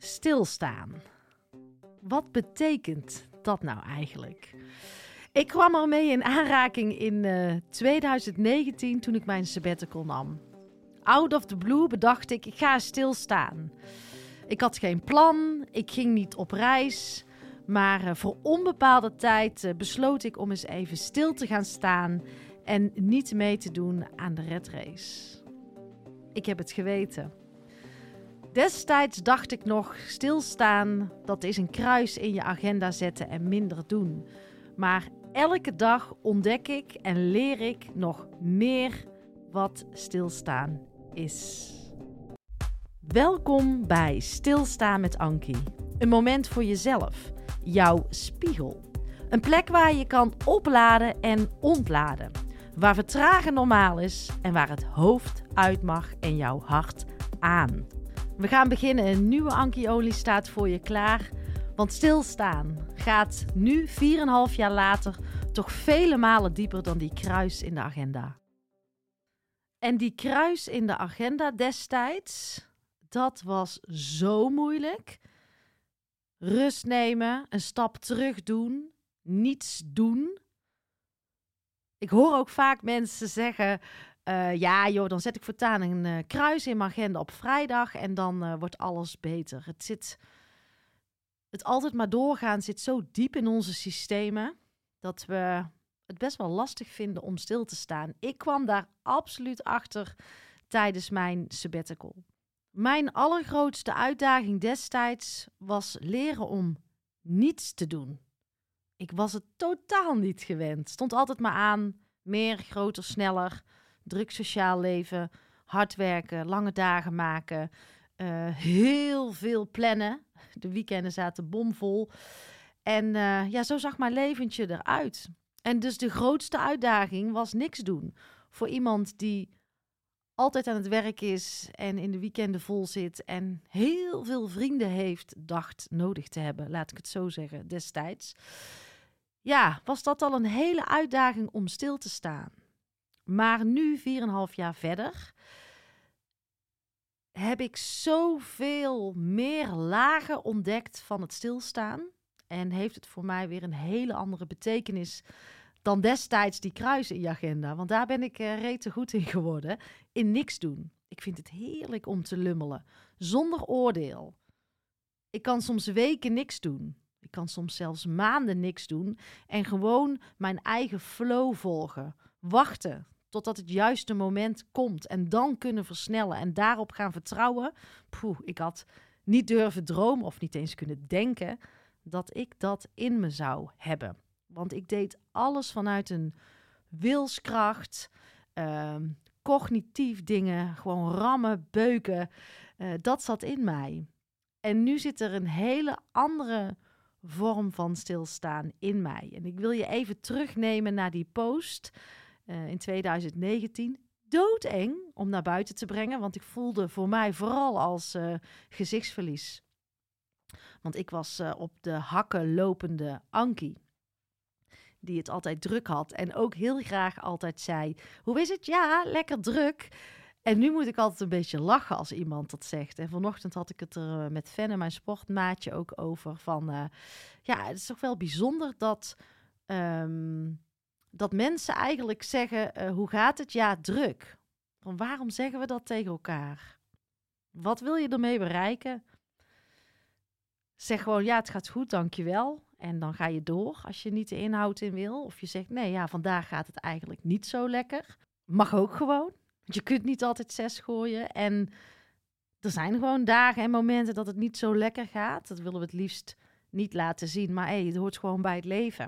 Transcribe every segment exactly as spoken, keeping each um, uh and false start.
Stilstaan. Wat betekent dat nou eigenlijk? Ik kwam ermee in aanraking in uh, twintig negentien toen ik mijn sabbatical nam. Out of the blue bedacht ik, ik ga stilstaan. Ik had geen plan, ik ging niet op reis. Maar uh, voor onbepaalde tijd uh, besloot ik om eens even stil te gaan staan en niet mee te doen aan de red race. Ik heb het geweten. Destijds dacht ik nog, stilstaan, dat is een kruis in je agenda zetten en minder doen. Maar elke dag ontdek ik en leer ik nog meer wat stilstaan is. Welkom bij Stilstaan met Ankie. Een moment voor jezelf, jouw spiegel. Een plek waar je kan opladen en ontladen. Waar vertragen normaal is en waar het hoofd uit mag en jouw hart aan. We gaan beginnen. Een nieuwe Ankie-olie staat voor je klaar. Want stilstaan gaat nu, vier en een half jaar later, toch vele malen dieper dan die kruis in de agenda. En die kruis in de agenda destijds, dat was zo moeilijk. Rust nemen, een stap terug doen, niets doen. Ik hoor ook vaak mensen zeggen, uh, ja joh, dan zet ik voortaan een uh, kruis in mijn agenda op vrijdag en dan uh, wordt alles beter. Het zit, het altijd maar doorgaan zit zo diep in onze systemen dat we het best wel lastig vinden om stil te staan. Ik kwam daar absoluut achter tijdens mijn sabbatical. Mijn allergrootste uitdaging destijds was leren om niets te doen. Ik was het totaal niet gewend. Stond altijd maar aan, meer, groter, sneller, druk sociaal leven, hard werken, lange dagen maken, uh, heel veel plannen. De weekenden zaten bomvol. En uh, ja, zo zag mijn leventje eruit. En dus de grootste uitdaging was niks doen. Voor iemand die altijd aan het werk is en in de weekenden vol zit en heel veel vrienden heeft, dacht nodig te hebben, laat ik het zo zeggen, destijds. Ja, was dat al een hele uitdaging om stil te staan. Maar nu, vier en een half jaar verder, heb ik zoveel meer lagen ontdekt van het stilstaan. En heeft het voor mij weer een hele andere betekenis dan destijds die kruis in je agenda. Want daar ben ik uh, rete goed in geworden. In niks doen. Ik vind het heerlijk om te lummelen. Zonder oordeel. Ik kan soms weken niks doen. Ik kan soms zelfs maanden niks doen. En gewoon mijn eigen flow volgen. Wachten totdat het juiste moment komt. En dan kunnen versnellen. En daarop gaan vertrouwen. Poeh, ik had niet durven dromen of niet eens kunnen denken dat ik dat in me zou hebben. Want ik deed alles vanuit een wilskracht, uh, cognitief dingen, gewoon rammen, beuken. Uh, dat zat in mij. En nu zit er een hele andere vorm van stilstaan in mij. En ik wil je even terugnemen naar die post uh, in twintig negentien. Doodeng om naar buiten te brengen, want ik voelde voor mij vooral als uh, gezichtsverlies. Want ik was uh, op de hakken lopende Ankie, die het altijd druk had en ook heel graag altijd zei, hoe is het? Ja, lekker druk. En nu moet ik altijd een beetje lachen als iemand dat zegt. En vanochtend had ik het er met Fenne, mijn sportmaatje, ook over van, uh, ja, het is toch wel bijzonder dat, um, dat mensen eigenlijk zeggen, uh, hoe gaat het? Ja, druk. Van waarom zeggen we dat tegen elkaar? Wat wil je ermee bereiken? Zeg gewoon, ja, het gaat goed, dankjewel. En dan ga je door als je niet de inhoud in wil. Of je zegt, nee, ja, vandaag gaat het eigenlijk niet zo lekker. Mag ook gewoon. Want je kunt niet altijd zes gooien. En er zijn gewoon dagen en momenten dat het niet zo lekker gaat. Dat willen we het liefst niet laten zien. Maar hey, het hoort gewoon bij het leven.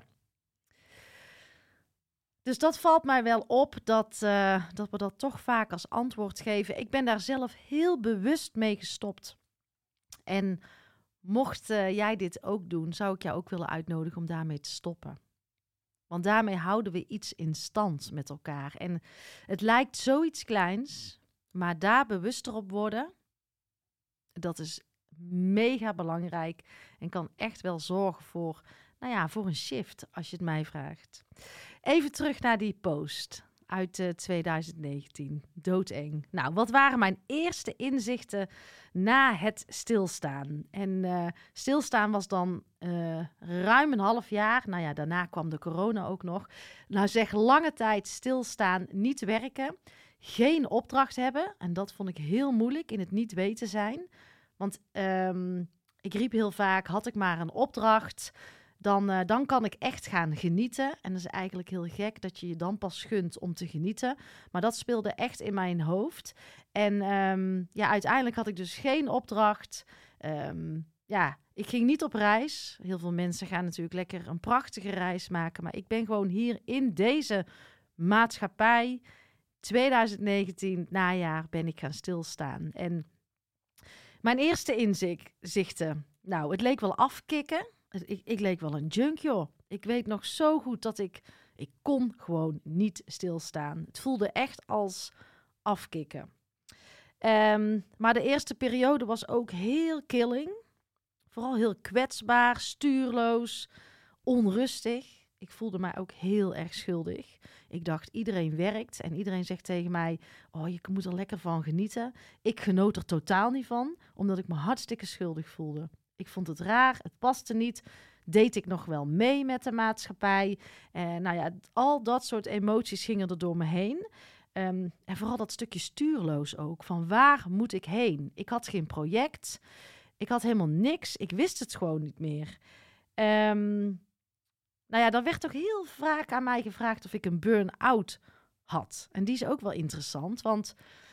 Dus dat valt mij wel op, dat, uh, dat we dat toch vaak als antwoord geven. Ik ben daar zelf heel bewust mee gestopt. En mocht uh, jij dit ook doen, zou ik jou ook willen uitnodigen om daarmee te stoppen. Want daarmee houden we iets in stand met elkaar. En het lijkt zoiets kleins, maar daar bewuster op worden, dat is mega belangrijk en kan echt wel zorgen voor, nou ja, voor een shift, als je het mij vraagt. Even terug naar die post. uit uh, twintig negentien. Doodeng. Nou, wat waren mijn eerste inzichten na het stilstaan? En uh, stilstaan was dan uh, ruim een half jaar. Nou ja, daarna kwam de corona ook nog. Nou zeg, lange tijd stilstaan, niet werken. Geen opdracht hebben. En dat vond ik heel moeilijk in het niet weten zijn. Want um, ik riep heel vaak, had ik maar een opdracht... Dan, uh, dan kan ik echt gaan genieten. En dat is eigenlijk heel gek dat je je dan pas gunt om te genieten. Maar dat speelde echt in mijn hoofd. En um, ja, uiteindelijk had ik dus geen opdracht. Um, ja, ik ging niet op reis. Heel veel mensen gaan natuurlijk lekker een prachtige reis maken. Maar ik ben gewoon hier in deze maatschappij. twintig negentien, najaar, ben ik gaan stilstaan. En mijn eerste inzichten. Nou, het leek wel afkicken. Ik, ik leek wel een junk, joh. Ik weet nog zo goed dat ik... Ik kon gewoon niet stilstaan. Het voelde echt als afkicken. Um, maar de eerste periode was ook heel killing. Vooral heel kwetsbaar, stuurloos, onrustig. Ik voelde mij ook heel erg schuldig. Ik dacht, iedereen werkt en iedereen zegt tegen mij... Oh, je moet er lekker van genieten. Ik genoot er totaal niet van, omdat ik me hartstikke schuldig voelde. Ik vond het raar, het paste niet. Deed ik nog wel mee met de maatschappij? En nou ja, al dat soort emoties gingen er door me heen. Um, en vooral dat stukje stuurloos ook. Van waar moet ik heen? Ik had geen project. Ik had helemaal niks. Ik wist het gewoon niet meer. Um, nou ja, dan werd toch heel vaak aan mij gevraagd of ik een burn-out had. En die is ook wel interessant, want...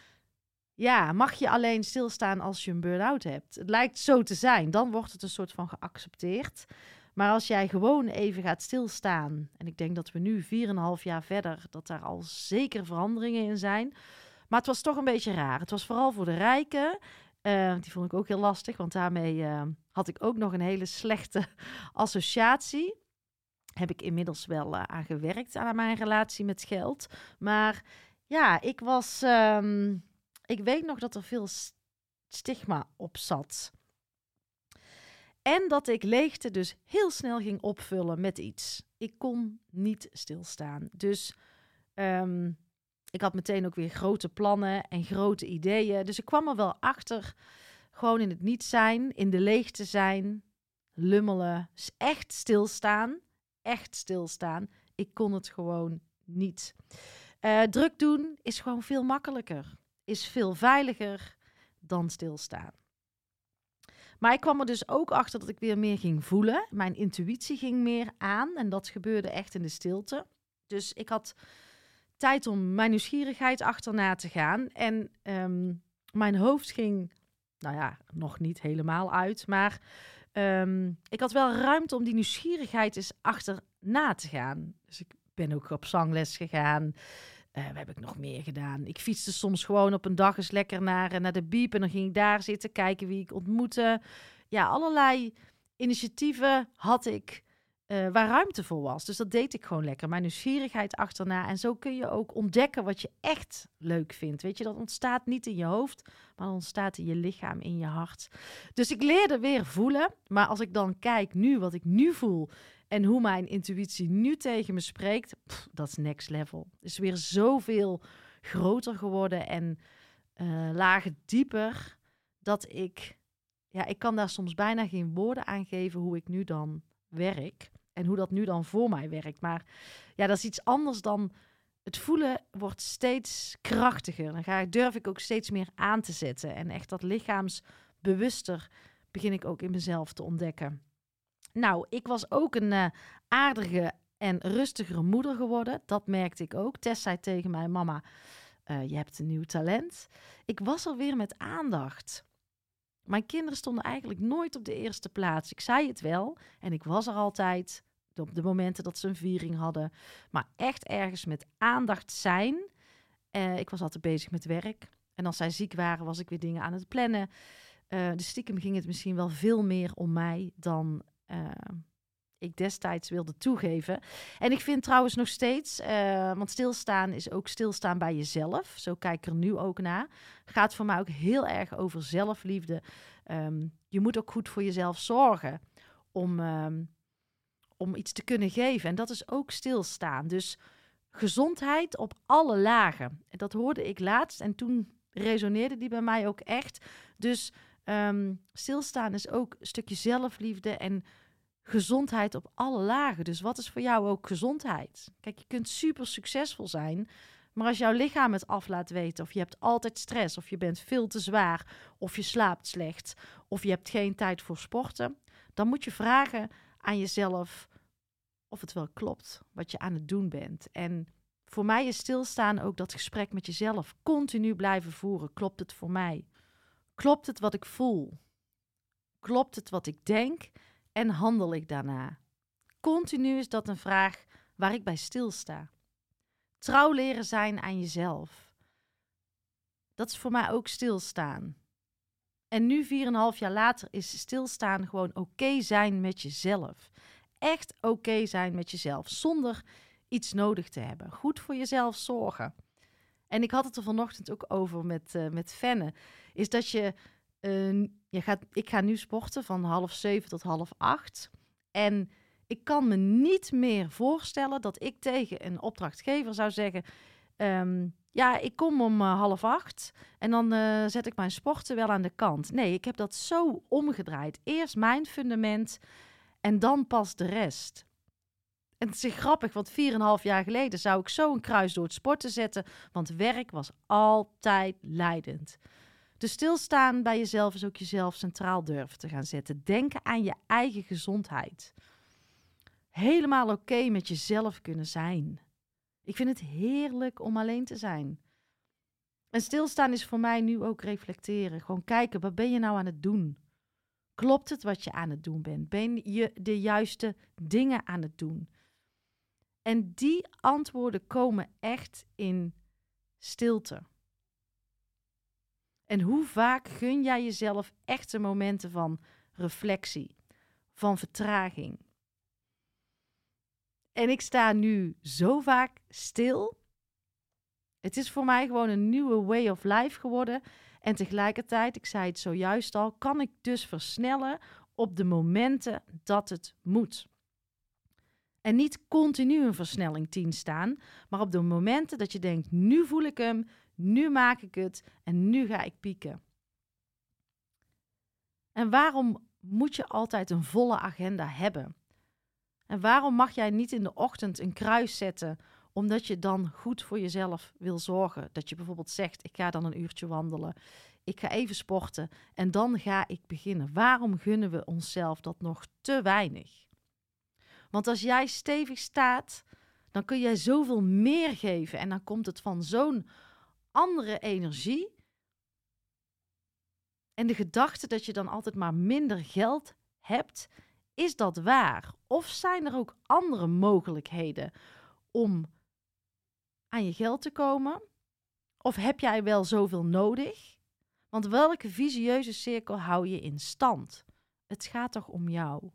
Ja, mag je alleen stilstaan als je een burn-out hebt? Het lijkt zo te zijn, dan wordt het een soort van geaccepteerd. Maar als jij gewoon even gaat stilstaan... en ik denk dat we nu vier en een half jaar verder... dat daar al zeker veranderingen in zijn. Maar het was toch een beetje raar. Het was vooral voor de rijken. Uh, die vond ik ook heel lastig, want daarmee uh, had ik ook nog een hele slechte associatie. Heb ik inmiddels wel uh, aan gewerkt aan mijn relatie met geld. Maar ja, ik was... Um, Ik weet nog dat er veel stigma op zat. En dat ik leegte dus heel snel ging opvullen met iets. Ik kon niet stilstaan. Dus um, ik had meteen ook weer grote plannen en grote ideeën. Dus ik kwam er wel achter, gewoon in het niet zijn, in de leegte zijn, lummelen, echt stilstaan. Echt stilstaan. Ik kon het gewoon niet. Uh, druk doen is gewoon veel makkelijker. Is veel veiliger dan stilstaan. Maar ik kwam er dus ook achter dat ik weer meer ging voelen. Mijn intuïtie ging meer aan en dat gebeurde echt in de stilte. Dus ik had tijd om mijn nieuwsgierigheid achterna te gaan. En um, mijn hoofd ging, nou ja, nog niet helemaal uit. Maar um, ik had wel ruimte om die nieuwsgierigheid eens achterna te gaan. Dus ik ben ook op zangles gegaan. Uh, wat heb ik nog meer gedaan? Ik fietste soms gewoon op een dag eens lekker naar, naar de Biep. En dan ging ik daar zitten, kijken wie ik ontmoette. Ja, allerlei initiatieven had ik uh, waar ruimte voor was. Dus dat deed ik gewoon lekker. Mijn nieuwsgierigheid achterna. En zo kun je ook ontdekken wat je echt leuk vindt. Weet je, dat ontstaat niet in je hoofd, maar dat ontstaat in je lichaam, in je hart. Dus ik leerde weer voelen. Maar als ik dan kijk nu, wat ik nu voel... En hoe mijn intuïtie nu tegen me spreekt, pff, dat is next level. Het is weer zoveel groter geworden en uh, lagen dieper, dat ik, ja, ik kan daar soms bijna geen woorden aan geven hoe ik nu dan werk. En hoe dat nu dan voor mij werkt. Maar ja, dat is iets anders dan, het voelen wordt steeds krachtiger. Dan ga ik, durf ik ook steeds meer aan te zetten. En echt dat lichaamsbewuster begin ik ook in mezelf te ontdekken. Nou, ik was ook een uh, aardige en rustigere moeder geworden. Dat merkte ik ook. Tess zei tegen mij, mama, uh, je hebt een nieuw talent. Ik was er weer met aandacht. Mijn kinderen stonden eigenlijk nooit op de eerste plaats. Ik zei het wel en ik was er altijd op de momenten dat ze een viering hadden. Maar echt ergens met aandacht zijn. Uh, ik was altijd bezig met werk. En als zij ziek waren, was ik weer dingen aan het plannen. Uh, dus stiekem ging het misschien wel veel meer om mij dan... Uh, ik destijds wilde toegeven. En ik vind trouwens nog steeds, uh, want stilstaan is ook stilstaan bij jezelf. Zo kijk ik er nu ook naar. Gaat voor mij ook heel erg over zelfliefde. Um, je moet ook goed voor jezelf zorgen om, um, om iets te kunnen geven. En dat is ook stilstaan. Dus gezondheid op alle lagen. En dat hoorde ik laatst en toen resoneerde die bij mij ook echt. Dus um, stilstaan is ook een stukje zelfliefde en gezondheid op alle lagen. Dus wat is voor jou ook gezondheid? Kijk, je kunt super succesvol zijn, maar als jouw lichaam het af laat weten, of je hebt altijd stress, of je bent veel te zwaar, of je slaapt slecht, of je hebt geen tijd voor sporten, dan moet je vragen aan jezelf of het wel klopt wat je aan het doen bent. En voor mij is stilstaan ook dat gesprek met jezelf continu blijven voeren. Klopt het voor mij? Klopt het wat ik voel? Klopt het wat ik denk? En handel ik daarna? Continu is dat een vraag waar ik bij stilsta. Trouw leren zijn aan jezelf. Dat is voor mij ook stilstaan. En nu, vier en een half jaar later, is stilstaan gewoon oké zijn met jezelf. Echt oké zijn met jezelf, zonder iets nodig te hebben. Goed voor jezelf zorgen. En ik had het er vanochtend ook over met, uh, met Fenne. Is dat je, uh, je gaat, ik ga nu sporten van half zeven tot half acht. En ik kan me niet meer voorstellen dat ik tegen een opdrachtgever zou zeggen, Um, ja, ik kom om uh, half acht en dan uh, zet ik mijn sporten wel aan de kant. Nee, ik heb dat zo omgedraaid. Eerst mijn fundament en dan pas de rest. En het is grappig, want vier en een half jaar geleden zou ik zo een kruis door het sporten zetten, want werk was altijd leidend. Dus stilstaan bij jezelf is ook jezelf centraal durven te gaan zetten. Denken aan je eigen gezondheid. Helemaal oké met jezelf kunnen zijn. Ik vind het heerlijk om alleen te zijn. En stilstaan is voor mij nu ook reflecteren. Gewoon kijken, wat ben je nou aan het doen? Klopt het wat je aan het doen bent? Ben je de juiste dingen aan het doen? En die antwoorden komen echt in stilte. En hoe vaak gun jij jezelf echte momenten van reflectie, van vertraging? En ik sta nu zo vaak stil. Het is voor mij gewoon een nieuwe way of life geworden. En tegelijkertijd, ik zei het zojuist al, kan ik dus versnellen op de momenten dat het moet. En niet continu een versnelling tien staan, maar op de momenten dat je denkt, nu voel ik hem, nu maak ik het en nu ga ik pieken. En waarom moet je altijd een volle agenda hebben? En waarom mag jij niet in de ochtend een kruis zetten, omdat je dan goed voor jezelf wil zorgen? Dat je bijvoorbeeld zegt, ik ga dan een uurtje wandelen, ik ga even sporten en dan ga ik beginnen. Waarom gunnen we onszelf dat nog te weinig? Want als jij stevig staat, dan kun jij zoveel meer geven en dan komt het van zo'n andere energie. En de gedachte dat je dan altijd maar minder geld hebt, is dat waar? Of zijn er ook andere mogelijkheden om aan je geld te komen? Of heb jij wel zoveel nodig? Want welke visieuze cirkel hou je in stand? Het gaat toch om jou?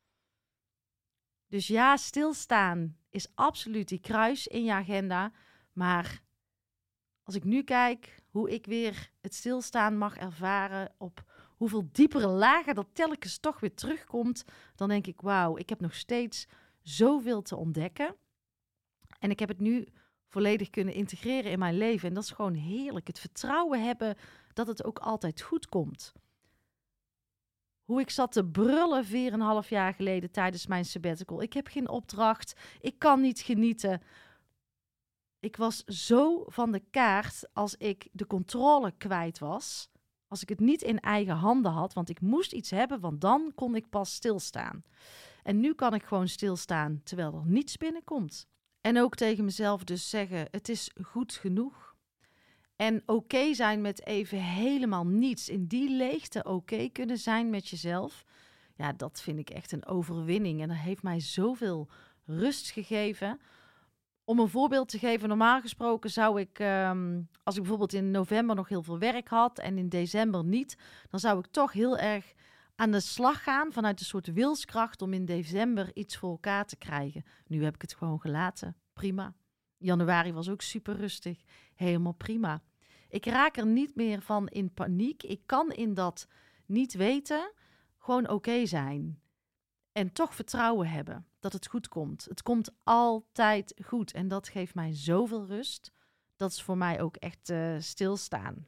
Dus ja, stilstaan is absoluut die kruis in je agenda. Maar als ik nu kijk hoe ik weer het stilstaan mag ervaren, op hoeveel diepere lagen dat telkens toch weer terugkomt, dan denk ik, wauw, ik heb nog steeds zoveel te ontdekken. En ik heb het nu volledig kunnen integreren in mijn leven. En dat is gewoon heerlijk. Het vertrouwen hebben dat het ook altijd goed komt. Hoe ik zat te brullen vier en een half jaar geleden tijdens mijn sabbatical. Ik heb geen opdracht. Ik kan niet genieten. Ik was zo van de kaart als ik de controle kwijt was. Als ik het niet in eigen handen had. Want ik moest iets hebben, want dan kon ik pas stilstaan. En nu kan ik gewoon stilstaan terwijl er niets binnenkomt. En ook tegen mezelf dus zeggen, het is goed genoeg. En oké okay zijn met even helemaal niets. In die leegte oké okay kunnen zijn met jezelf. Ja, dat vind ik echt een overwinning. En dat heeft mij zoveel rust gegeven. Om een voorbeeld te geven, normaal gesproken zou ik, um, als ik bijvoorbeeld in november nog heel veel werk had en in december niet, dan zou ik toch heel erg aan de slag gaan vanuit een soort wilskracht om in december iets voor elkaar te krijgen. Nu heb ik het gewoon gelaten. Prima. Januari was ook super rustig. Helemaal prima. Ik raak er niet meer van in paniek. Ik kan in dat niet weten gewoon oké okay zijn. En toch vertrouwen hebben dat het goed komt. Het komt altijd goed en dat geeft mij zoveel rust. Dat is voor mij ook echt uh, stilstaan.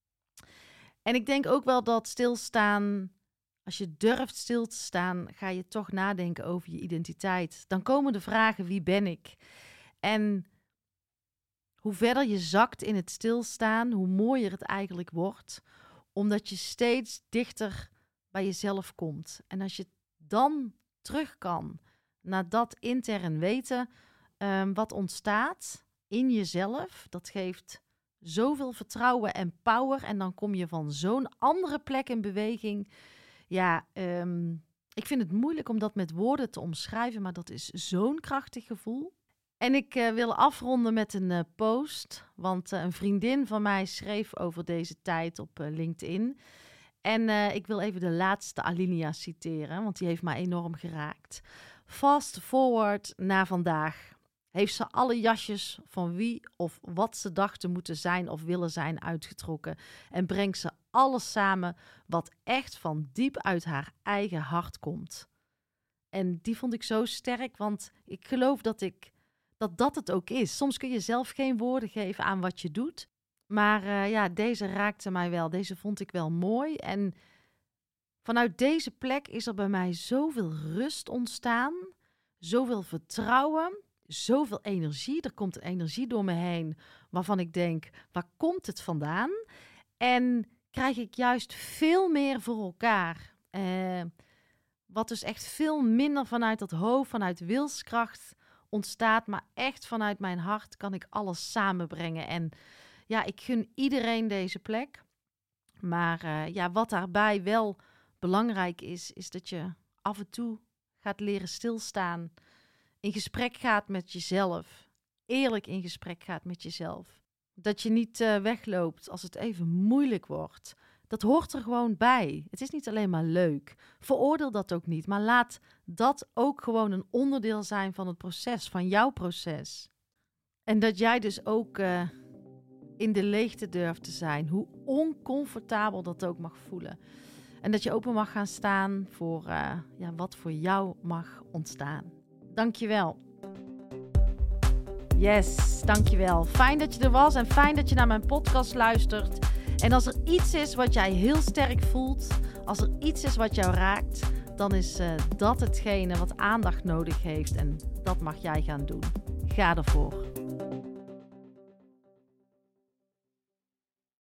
En ik denk ook wel dat stilstaan, als je durft stil te staan, ga je toch nadenken over je identiteit. Dan komen de vragen, wie ben ik? En hoe verder je zakt in het stilstaan, hoe mooier het eigenlijk wordt. Omdat je steeds dichter bij jezelf komt. En als je dan terug kan naar dat intern weten um, wat ontstaat in jezelf, dat geeft zoveel vertrouwen en power. En dan kom je van zo'n andere plek in beweging. Ja, um, ik vind het moeilijk om dat met woorden te omschrijven, maar dat is zo'n krachtig gevoel. En ik uh, wil afronden met een uh, post, want uh, een vriendin van mij schreef over deze tijd op uh, LinkedIn. En uh, ik wil even de laatste alinea citeren, want die heeft mij enorm geraakt. Fast forward naar vandaag. Heeft ze alle jasjes van wie of wat ze dachten moeten zijn of willen zijn uitgetrokken. En brengt ze alles samen wat echt van diep uit haar eigen hart komt. En die vond ik zo sterk, want ik geloof dat ik... dat dat het ook is. Soms kun je zelf geen woorden geven aan wat je doet. Maar uh, ja, deze raakte mij wel. Deze vond ik wel mooi. En vanuit deze plek is er bij mij zoveel rust ontstaan. Zoveel vertrouwen. Zoveel energie. Er komt een energie door me heen waarvan ik denk, waar komt het vandaan? En krijg ik juist veel meer voor elkaar. Uh, wat dus echt veel minder vanuit dat hoofd, vanuit wilskracht ontstaat, maar echt vanuit mijn hart kan ik alles samenbrengen. En ja, ik gun iedereen deze plek. Maar uh, ja, wat daarbij wel belangrijk is, is dat je af en toe gaat leren stilstaan, in gesprek gaat met jezelf, eerlijk in gesprek gaat met jezelf. Dat je niet uh, wegloopt als het even moeilijk wordt. Dat hoort er gewoon bij. Het is niet alleen maar leuk. Veroordeel dat ook niet. Maar laat dat ook gewoon een onderdeel zijn van het proces, van jouw proces. En dat jij dus ook uh, in de leegte durft te zijn. Hoe oncomfortabel dat ook mag voelen. En dat je open mag gaan staan voor uh, ja, wat voor jou mag ontstaan. Dankjewel. Yes, dankjewel. Fijn dat je er was en fijn dat je naar mijn podcast luistert. En als er iets is wat jij heel sterk voelt, als er iets is wat jou raakt, dan is uh, dat hetgene wat aandacht nodig heeft. En dat mag jij gaan doen. Ga ervoor.